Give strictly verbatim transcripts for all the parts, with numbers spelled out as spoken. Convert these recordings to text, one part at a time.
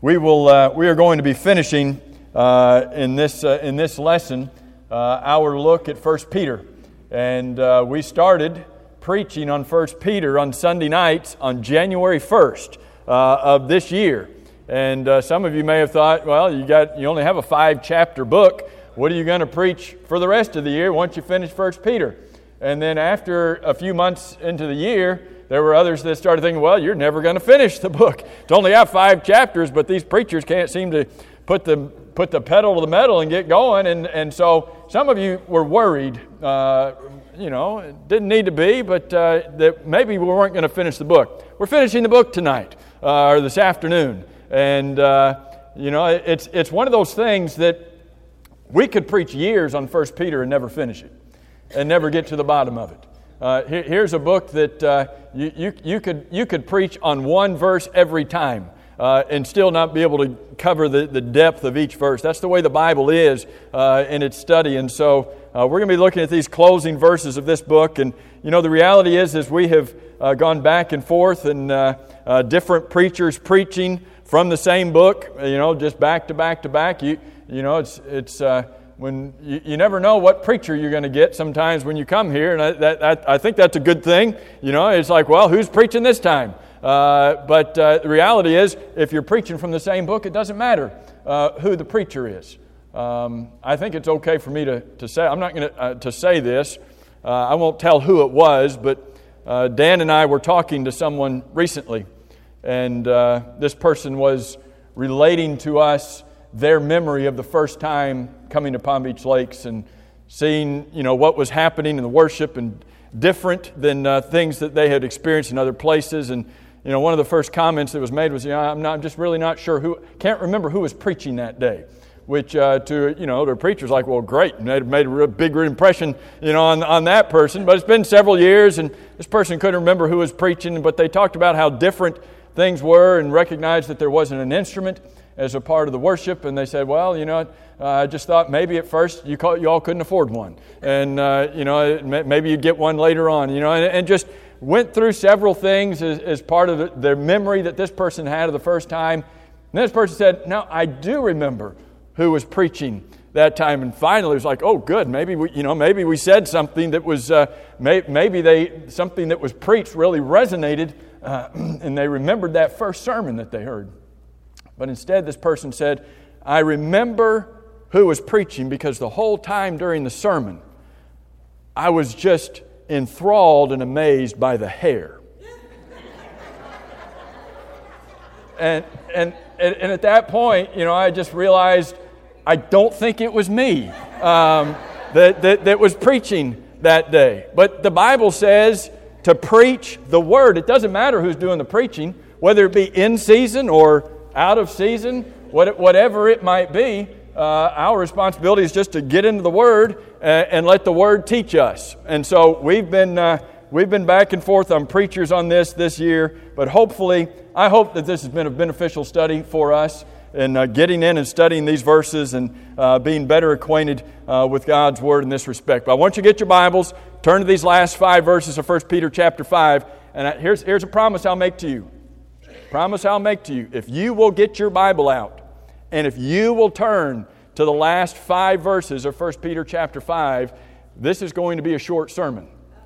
We will. Uh, we are going to be finishing uh, in this uh, in this lesson uh, our look at First Peter, and uh, we started preaching on First Peter on Sunday nights on January first uh, of this year. And uh, some of you may have thought, well, you got you only have a five chapter book. What are you going to preach for the rest of the year once you finish First Peter? And then after a few months into the year, there were others that started thinking, well, you're never going to finish the book. It's only have five chapters, but these preachers can't seem to put the put the pedal to the metal and get going. And, and so some of you were worried, uh, you know, it didn't need to be, but uh, that maybe we weren't going to finish the book. We're finishing the book tonight, uh, or this afternoon. And, uh, you know, it's it's one of those things that we could preach years on First Peter and never finish it, and never get to the bottom of it. Uh, here, here's a book that uh, you, you you could you could preach on one verse every time uh, and still not be able to cover the, the depth of each verse. That's the way the Bible is uh, in its study. And so uh, we're going to be looking at these closing verses of this book. And you know, the reality is, is we have uh, gone back and forth, and uh, uh, different preachers preaching from the same book. You know, just back to back to back. You you know, it's it's. Uh, When you, you never know what preacher you're going to get sometimes when you come here, and I, that, that, I think that's a good thing. You know, it's like, well, who's preaching this time? Uh, but uh, the reality is, if you're preaching from the same book, it doesn't matter uh, who the preacher is. Um, I think it's okay for me to, to say. I'm not going to uh, to say this. Uh, I won't tell who it was, but uh, Dan and I were talking to someone recently, and uh, this person was relating to us their memory of the first time coming to Palm Beach Lakes and seeing, you know, what was happening in the worship, and different than uh, things that they had experienced in other places. And, you know, one of the first comments that was made was, you know, I'm not I'm just really not sure who, can't remember who was preaching that day. Which uh, to, you know, the preacher's like, well, great, and they'd made a real big impression, you know, on, on that person. But it's been several years, and this person couldn't remember who was preaching, but they talked about how different things were and recognized that there wasn't an instrument as a part of the worship. And they said, well, you know, uh, I just thought maybe at first you, call, you all couldn't afford one. And, uh, you know, maybe you'd get one later on, you know, and, and just went through several things as, as part of the, their memory that this person had of the first time. And this person said, no, I do remember who was preaching that time. And finally it was like, oh, good, maybe we, you know, maybe we said something that was, uh, may, maybe they, something that was preached really resonated, uh, and they remembered that first sermon that they heard. But instead, this person said, I remember who was preaching because the whole time during the sermon, I was just enthralled and amazed by the hair. and, and, and at that point, you know, I just realized I don't think it was me um, that, that, that was preaching that day. But the Bible says to preach the Word. It doesn't matter who's doing the preaching, whether it be in season or out of season, whatever it might be. Uh, our responsibility is just to get into the Word and, and let the Word teach us. And so we've been uh, we've been back and forth on preachers on this this year, but hopefully, I hope that this has been a beneficial study for us in uh, getting in and studying these verses and uh, being better acquainted uh, with God's Word in this respect. But I want you to get your Bibles, turn to these last five verses of First Peter chapter five, and here's here's a promise I'll make to you. Promise I'll make to you. If you will get your Bible out, and if you will turn to the last five verses of First Peter chapter five, this is going to be a short sermon.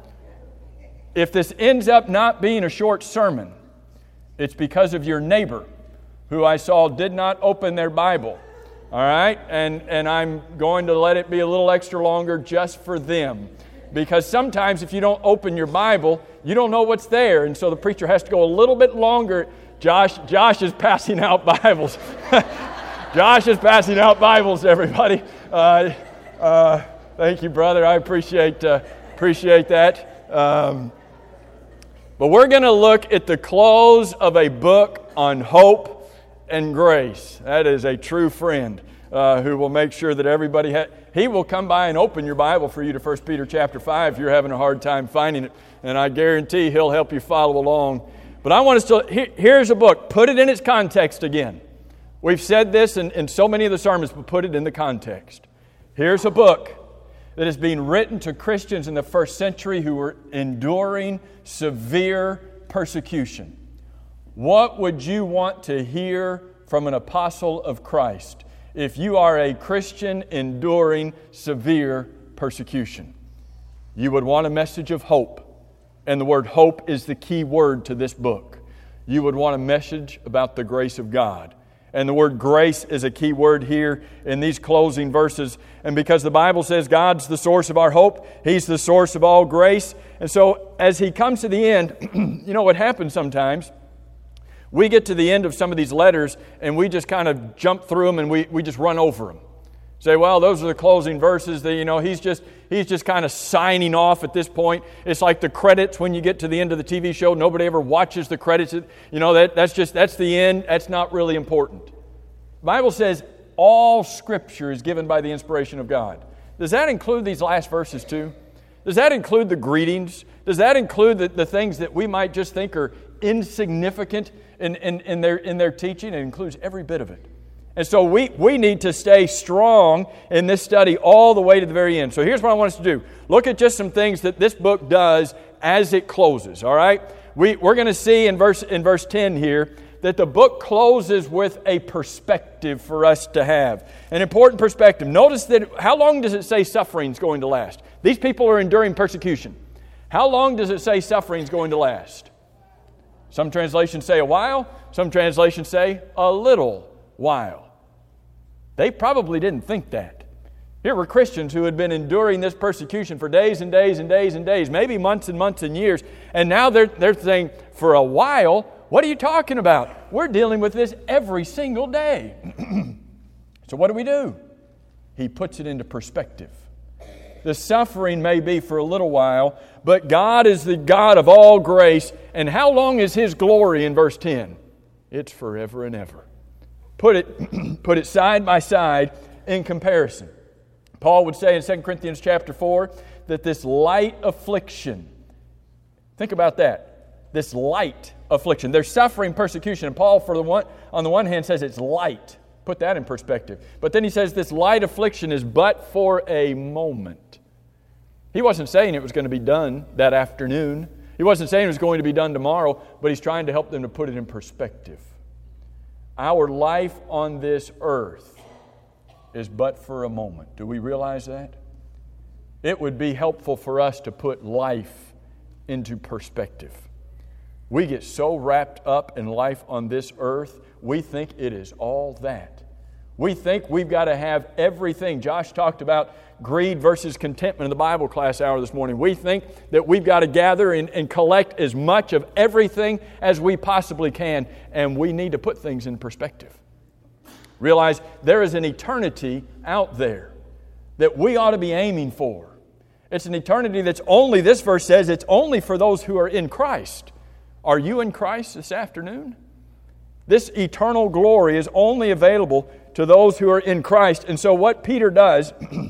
If this ends up not being a short sermon, it's because of your neighbor, who I saw did not open their Bible. All right? And, and I'm going to let it be a little extra longer just for them. Because sometimes if you don't open your Bible, you don't know what's there. And so the preacher has to go a little bit longer. Josh Josh is passing out Bibles. Josh is passing out Bibles to everybody. Uh, uh, thank you, brother. I appreciate uh, appreciate that. Um, but we're going to look at the close of a book on hope and grace. That is a true friend uh, who will make sure that everybody ha- he will come by and open your Bible for you to First Peter chapter five if you're having a hard time finding it, and I guarantee he'll help you follow along. But I want us to, here, here's a book. Put it in its context again. We've said this in, in so many of the sermons, but put it in the context. Here's a book that is being written to Christians in the first century who were enduring severe persecution. What would you want to hear from an apostle of Christ if you are a Christian enduring severe persecution. You would want a message of hope, and the word hope is the key word to this book. You would want a message about the grace of God. And the word grace is a key word here in these closing verses. And because the Bible says God's the source of our hope, He's the source of all grace. And so as He comes to the end, you know what happens sometimes? We get to the end of some of these letters and we just kind of jump through them and we, we just run over them. Say, well, those are the closing verses. That, you know, he's just he's just kind of signing off at this point. It's like the credits when you get to the end of the T V show. Nobody ever watches the credits. You know, that that's just that's the end. That's not really important. The Bible says all Scripture is given by the inspiration of God. Does that include these last verses too? Does that include the greetings? Does that include the, the things that we might just think are insignificant in, in, in, their, in their teaching? It includes every bit of it. And so we, we need to stay strong in this study all the way to the very end. So here's what I want us to do. Look at just some things that this book does as it closes, all right? We, we're going to see in verse, in verse ten here that the book closes with a perspective for us to have. An important perspective. Notice that, how long does it say suffering is going to last? These people are enduring persecution. How long does it say suffering is going to last? Some translations say a while. Some translations say a little while. They probably didn't think that. Here were Christians who had been enduring this persecution for days and days and days and days, maybe months and months and years, and now they're, they're saying, for a while, what are you talking about? We're dealing with this every single day. So what do we do? He puts it into perspective. The suffering may be for a little while, but God is the God of all grace. And how long is His glory in verse ten? It's forever and ever. Put it, put it side by side in comparison. Paul would say in Second Corinthians chapter four that this light affliction, think about that, this light affliction. There's suffering, persecution, and Paul for the one, on the one hand says it's light. Put that in perspective. But then he says this light affliction is but for a moment. He wasn't saying it was going to be done that afternoon. He wasn't saying it was going to be done tomorrow, but he's trying to help them to put it in perspective. Our life on this earth is but for a moment. Do we realize that? It would be helpful for us to put life into perspective. We get so wrapped up in life on this earth, we think it is all that. We think we've got to have everything. Josh talked about greed versus contentment in the Bible class hour this morning. We think that we've got to gather and, and collect as much of everything as we possibly can, and we need to put things in perspective. Realize there is an eternity out there that we ought to be aiming for. It's an eternity that's only, this verse says, it's only for those who are in Christ. Are you in Christ this afternoon? This eternal glory is only available to those who are in Christ. And so what Peter does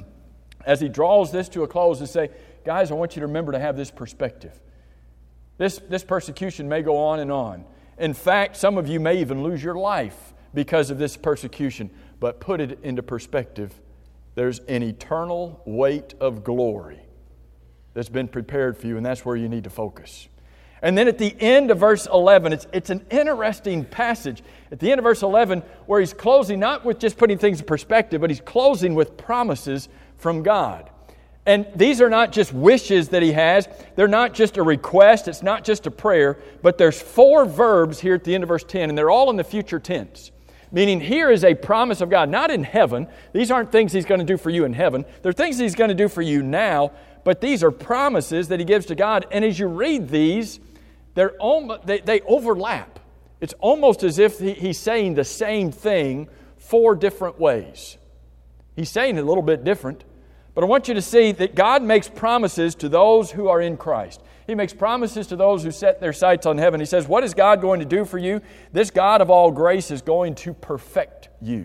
as he draws this to a close is say, guys, I want you to remember to have this perspective. This, this persecution may go on and on. In fact, some of you may even lose your life because of this persecution. But put it into perspective. There's an eternal weight of glory that's been prepared for you, and that's where you need to focus. And then at the end of verse eleven, it's, it's an interesting passage. At the end of verse eleven, where he's closing not with just putting things in perspective, but he's closing with promises from God. And these are not just wishes that he has. They're not just a request. It's not just a prayer. But there's four verbs here at the end of verse ten, and they're all in the future tense. Meaning here is a promise of God, not in heaven. These aren't things He's going to do for you in heaven. They're things He's going to do for you now. But these are promises that He gives to God. And as you read these, they're almost, they, they overlap. It's almost as if he, He's saying the same thing four different ways. He's saying it a little bit different. But I want you to see that God makes promises to those who are in Christ. He makes promises to those who set their sights on heaven. He says, what is God going to do for you? This God of all grace is going to perfect you.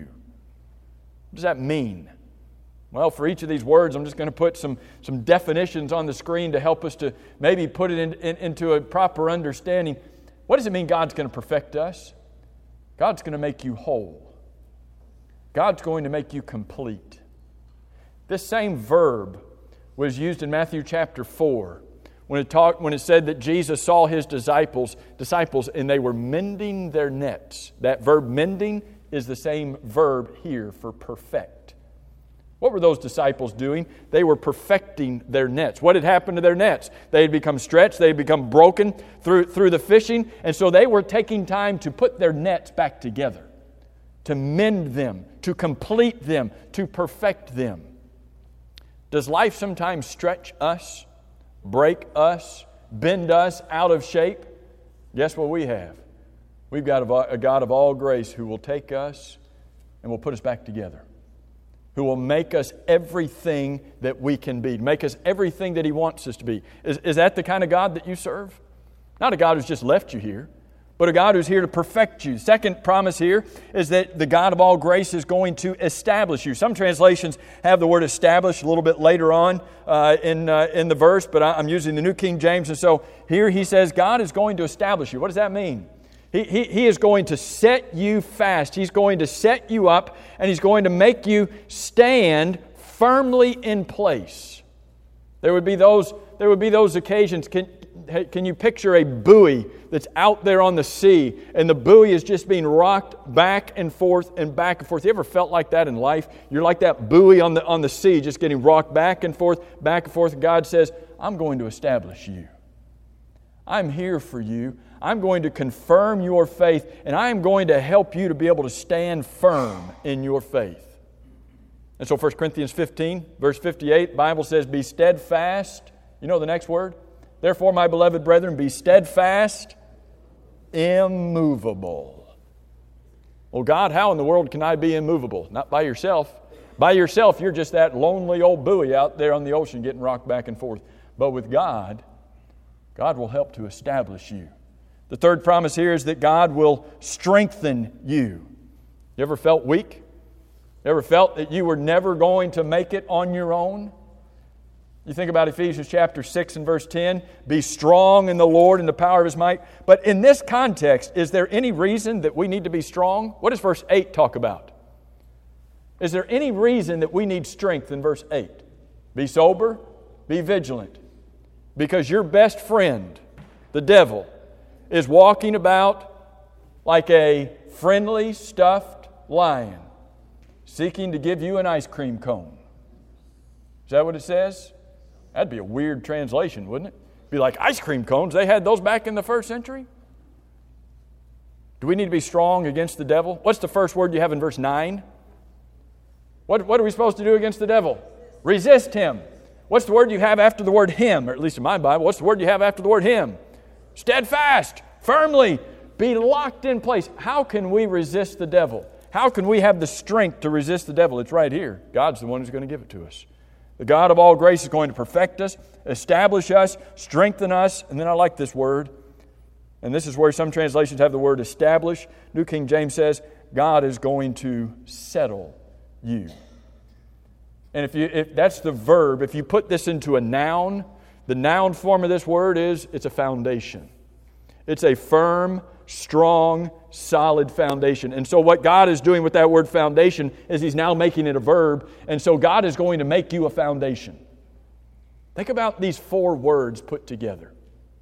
What does that mean? Well, for each of these words, I'm just going to put some, some definitions on the screen to help us to maybe put it in, in, into a proper understanding. What does it mean God's going to perfect us? God's going to make you whole. God's going to make you complete. This same verb was used in Matthew chapter four when it talked, when it said that Jesus saw His disciples, disciples and they were mending their nets. That verb mending is the same verb here for perfect. What were those disciples doing? They were perfecting their nets. What had happened to their nets? They had become stretched. They had become broken through, through the fishing. And so they were taking time to put their nets back together, to mend them, to complete them, to perfect them. Does life sometimes stretch us, break us, bend us out of shape? Guess what we have? We've got a God of all grace who will take us and will put us back together, who will make us everything that we can be, make us everything that He wants us to be. Is, is that the kind of God that you serve? Not a God who's just left you here, but a God who's here to perfect you. Second promise here is that the God of all grace is going to establish you. Some translations have the word establish a little bit later on uh, in, uh, in the verse, but I'm using the New King James. And so here he says, God is going to establish you. What does that mean? He, he, he is going to set you fast. He's going to set you up, and He's going to make you stand firmly in place. There would be those, there would be those occasions. Can, can you picture a buoy that's out there on the sea, and the buoy is just being rocked back and forth and back and forth? You ever felt like that in life? You're like that buoy on the, on the sea, just getting rocked back and forth, back and forth. And God says, I'm going to establish you. I'm here for you. I'm going to confirm your faith, and I am going to help you to be able to stand firm in your faith. And so First Corinthians fifteen, verse fifty-eight, the Bible says, be steadfast. You know the next word? Therefore, my beloved brethren, be steadfast, immovable. Well, God, how in the world can I be immovable? Not by yourself. By yourself, you're just that lonely old buoy out there on the ocean getting rocked back and forth. But with God, God will help to establish you. The third promise here is that God will strengthen you. You ever felt weak? You ever felt that you were never going to make it on your own? You think about Ephesians chapter six and verse ten, be strong in the Lord and the power of His might. But in this context, is there any reason that we need to be strong? What does verse eight talk about? Is there any reason that we need strength in verse eight? Be sober, be vigilant. Because your best friend, the devil, is walking about like a friendly, stuffed lion, seeking to give you an ice cream cone. Is that what it says? That'd be a weird translation, wouldn't it? Be like ice cream cones. They had those back in the first century. Do we need to be strong against the devil? What's the first word you have in verse nine? What, what are we supposed to do against the devil? Resist him. What's the word you have after the word him? Or at least in my Bible, what's the word you have after the word him? Steadfast, firmly, be locked in place. How can we resist the devil? How can we have the strength to resist the devil? It's right here. God's the one who's going to give it to us. The God of all grace is going to perfect us, establish us, strengthen us. And then I like this word. And this is where some translations have the word establish. New King James says, God is going to settle you. And if you if that's the verb, if you put this into a noun, the noun form of this word is, it's a foundation. It's a firm, strong, solid foundation. And so what God is doing with that word foundation is He's now making it a verb. And so God is going to make you a foundation. Think about these four words put together.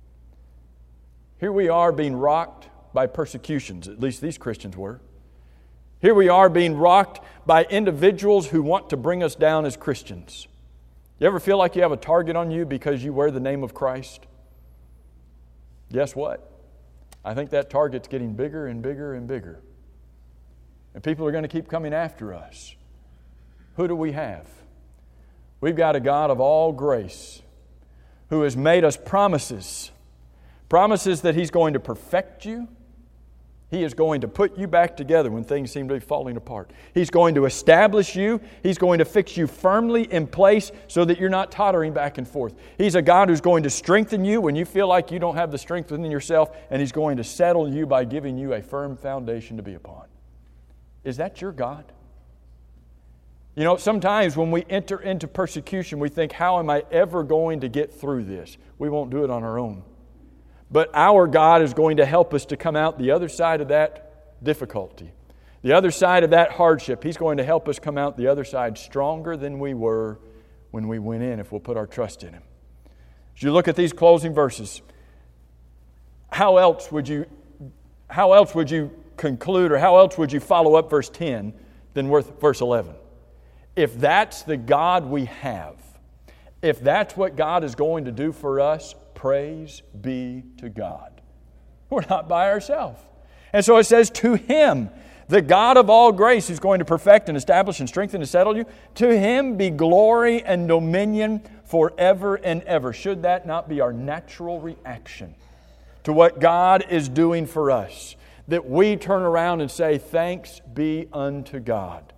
Here we are being rocked by persecutions, at least these Christians were. Here we are being rocked by individuals who want to bring us down as Christians. You ever feel like you have a target on you because you wear the name of Christ? Guess what? I think that target's getting bigger and bigger and bigger. And people are going to keep coming after us. Who do we have? We've got a God of all grace who has made us promises. Promises that He's going to perfect you. He is going to put you back together when things seem to be falling apart. He's going to establish you. He's going to fix you firmly in place so that you're not tottering back and forth. He's a God who's going to strengthen you when you feel like you don't have the strength within yourself, and He's going to settle you by giving you a firm foundation to be upon. Is that your God? You know, sometimes when we enter into persecution, we think, how am I ever going to get through this? We won't do it on our own. But our God is going to help us to come out the other side of that difficulty, the other side of that hardship. He's going to help us come out the other side stronger than we were when we went in, if we'll put our trust in Him. As you look at these closing verses, how else would you, how else would you conclude, or how else would you follow up verse ten than with verse eleven? If that's the God we have, if that's what God is going to do for us, praise be to God. We're not by ourselves. And so it says, to Him, the God of all grace, who's going to perfect and establish and strengthen and settle you, to Him be glory and dominion forever and ever. Should that not be our natural reaction to what God is doing for us? That we turn around and say, thanks be unto God.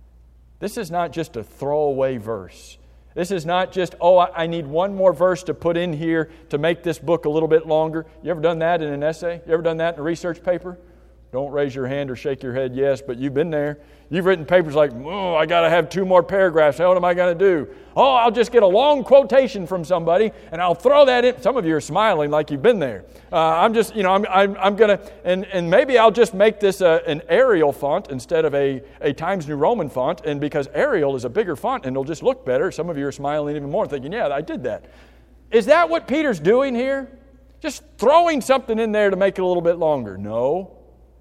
This is not just a throwaway verse. This is not just, oh, I need one more verse to put in here to make this book a little bit longer. You ever done that in an essay? You ever done that in a research paper? Don't raise your hand or shake your head yes, but you've been there. You've written papers like, oh, I got to have two more paragraphs. What am I going to do? Oh, I'll just get a long quotation from somebody and I'll throw that in. Some of you are smiling like you've been there. Uh, I'm just, you know, I'm, I'm, I'm going to, and, and maybe I'll just make this a, an Arial font instead of a, a Times New Roman font. And because Arial is a bigger font and it'll just look better, some of you are smiling even more thinking, yeah, I did that. Is that what Peter's doing here? Just throwing something in there to make it a little bit longer? No.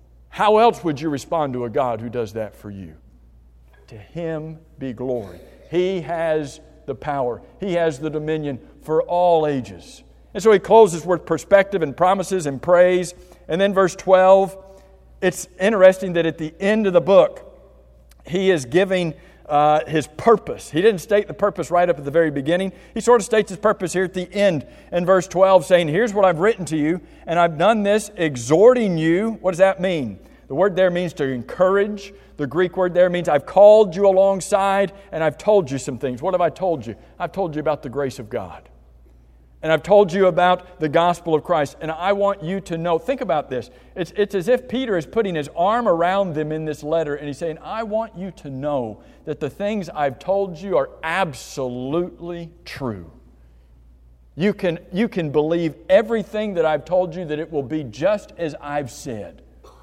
How else would you respond to a God who does that for you? To Him be glory. He has the power. He has the dominion for all ages. And so he closes with perspective and promises and praise. And then verse twelve, it's interesting that at the end of the book, he is giving uh, his purpose. He didn't state the purpose right up at the very beginning. He sort of states his purpose here at the end in verse twelve, saying, here's what I've written to you, and I've done this exhorting you. What does that mean? The word there means to encourage. The Greek word there means I've called you alongside and I've told you some things. What have I told you? I've told you about the grace of God. And I've told you about the gospel of Christ. And I want you to know, think about this. It's, it's as if Peter is putting his arm around them in this letter and he's saying, I want you to know that the things I've told you are absolutely true. You can, you can believe everything that I've told you, that it will be just as I've said.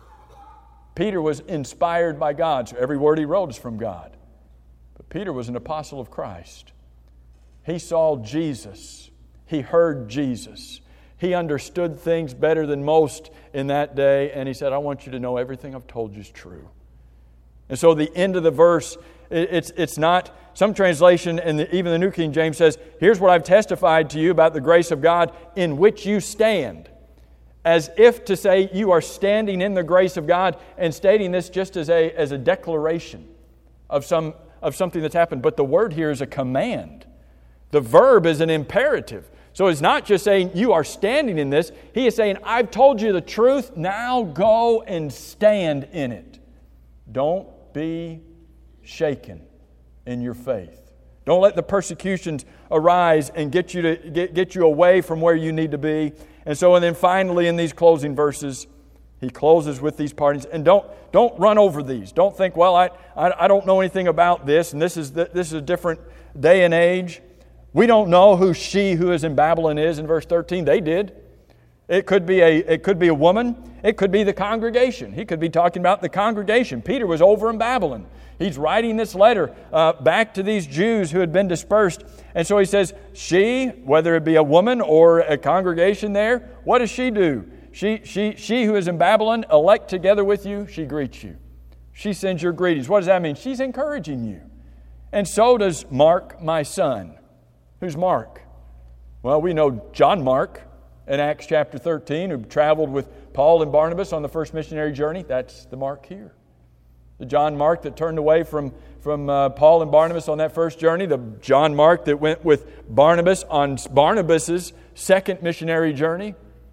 Peter was inspired by God, so every word he wrote is from God. But Peter was an apostle of Christ. He saw Jesus. He heard Jesus. He understood things better than most in that day, and he said, I want you to know everything I've told you is true. And so the end of the verse, it's, it's not, some translation, and even the New King James says, here's what I've testified to you about the grace of God in which you stand. As if to say you are standing in the grace of God, and stating this just as a, as a declaration of, some, of something that's happened. But the word here is a command. The verb is an imperative. So it's not just saying you are standing in this. He is saying, I've told you the truth. Now go and stand in it. Don't be shaken in your faith. Don't let the persecutions arise and get you to get, get you away from where you need to be. And so, and then finally in these closing verses, he closes with these partings. And don't don't run over these. Don't think, well, I I, I don't know anything about this, and this is the, this is a different day and age. We don't know who she who is in Babylon is in verse thirteen. They did. It could be a it could be a woman. It could be the congregation. He could be talking about the congregation. Peter was over in Babylon. He's writing this letter uh, back to these Jews who had been dispersed. And so he says, she, whether it be a woman or a congregation there, what does she do? She, she, she who is in Babylon, elect together with you, she greets you. She sends your greetings. What does that mean? She's encouraging you. And so does Mark, my son. Who's Mark? Well, we know John Mark in Acts chapter thirteen, who traveled with Paul and Barnabas on the first missionary journey. That's the Mark here. The John Mark that turned away from, from uh, Paul and Barnabas on that first journey. The John Mark that went with Barnabas on Barnabas' second missionary journey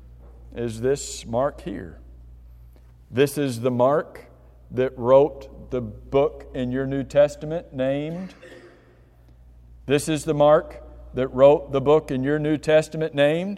is this Mark here. This is the Mark that wrote the book in your New Testament named. This is the Mark that wrote the book in your New Testament named.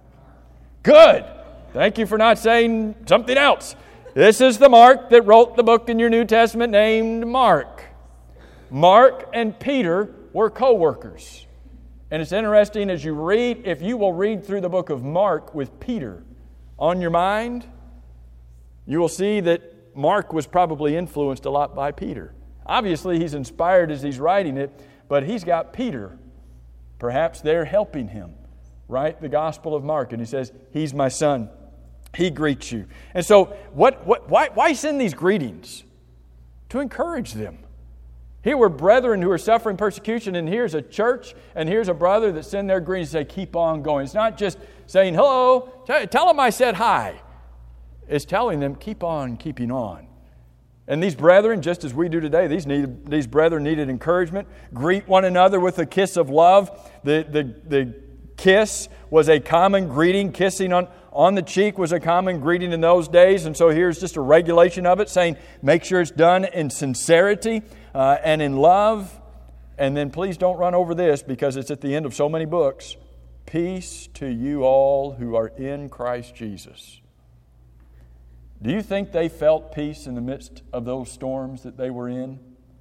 Good. Thank you for not saying something else. This is the Mark that wrote the book in your New Testament named Mark. Mark and Peter were co-workers. And it's interesting as you read, if you will read through the book of Mark with Peter on your mind, you will see that Mark was probably influenced a lot by Peter. Obviously, he's inspired as he's writing it, but he's got Peter. Perhaps they're helping him write the Gospel of Mark. And he says, he's my son. He greets you. And so, what, what, why, why send these greetings? To encourage them. Here were brethren who are suffering persecution, and here's a church, and here's a brother that send their greetings and say, keep on going. It's not just saying, hello, tell them I said hi. It's telling them, keep on keeping on. And these brethren, just as we do today, these need, these brethren needed encouragement. Greet one another with a kiss of love. The, the, the kiss was a common greeting. Kissing on, on the cheek was a common greeting in those days. And so here's just a regulation of it, saying make sure it's done in sincerity uh, and in love. And then please don't run over this, because it's at the end of so many books. Peace to you all who are in Christ Jesus. Do you think they felt peace in the midst of those storms that they were in?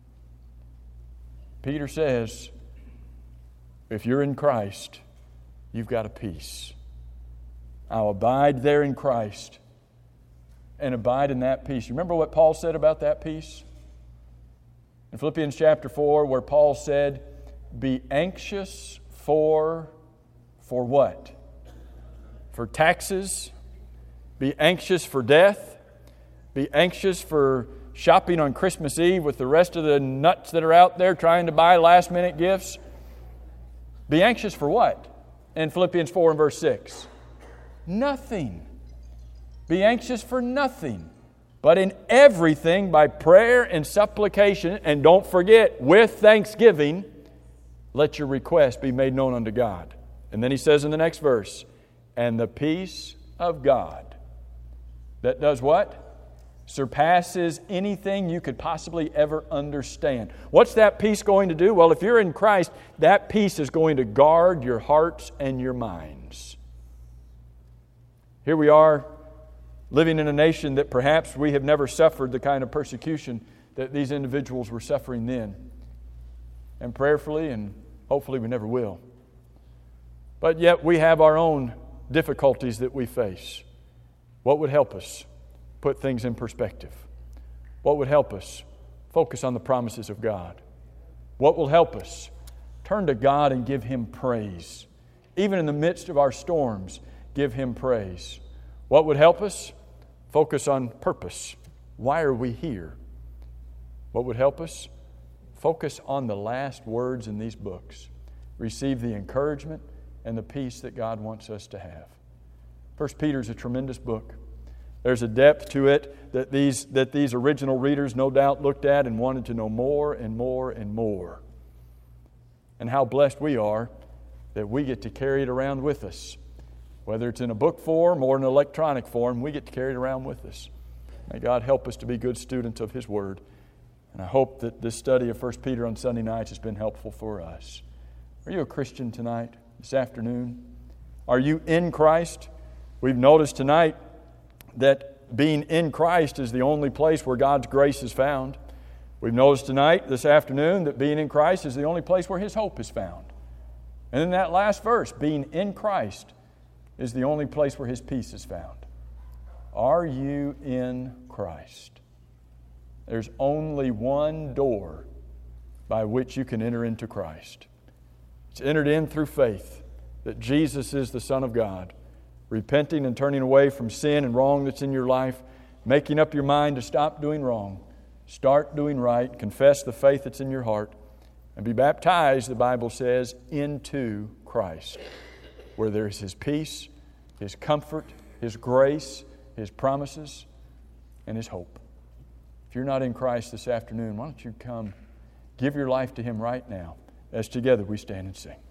Peter says, if you're in Christ, you've got a peace. I'll abide there in Christ and abide in that peace. You remember what Paul said about that peace? In Philippians chapter four, where Paul said, be anxious for, for what? For taxes. Be anxious for death. Be anxious for shopping on Christmas Eve with the rest of the nuts that are out there trying to buy last-minute gifts. Be anxious for what? In Philippians four and verse six. Nothing. Be anxious for nothing, but in everything by prayer and supplication, and don't forget, with thanksgiving, let your request be made known unto God. And then he says in the next verse, and the peace of God, that does what? Surpasses anything you could possibly ever understand. What's that peace going to do? Well, if you're in Christ, that peace is going to guard your hearts and your minds. Here we are, living in a nation that perhaps we have never suffered the kind of persecution that these individuals were suffering then. And prayerfully and hopefully we never will. But yet we have our own difficulties that we face. What would help us put things in perspective? What would help us focus on the promises of God? What will help us turn to God and give Him praise? Even in the midst of our storms, give Him praise. What would help us? Focus on purpose. Why are we here? What would help us? Focus on the last words in these books. Receive the encouragement and the peace that God wants us to have. First Peter is a tremendous book. There's a depth to it that these, that these original readers no doubt looked at and wanted to know more and more and more. And how blessed we are that we get to carry it around with us. Whether it's in a book form or in electronic form, we get to carry it around with us. May God help us to be good students of His Word. And I hope that this study of First Peter on Sunday nights has been helpful for us. Are you a Christian tonight, this afternoon? Are you in Christ? We've noticed tonight that being in Christ is the only place where God's grace is found. We've noticed tonight, this afternoon, that being in Christ is the only place where His hope is found. And in that last verse, being in Christ is the only place where His peace is found. Are you in Christ? There's only one door by which you can enter into Christ. It's entered in through faith that Jesus is the Son of God. Repenting and turning away from sin and wrong that's in your life, making up your mind to stop doing wrong, start doing right, confess the faith that's in your heart, and be baptized, the Bible says, into Christ, where there is His peace, His comfort, His grace, His promises, and His hope. If you're not in Christ this afternoon, why don't you come give your life to Him right now as together we stand and sing.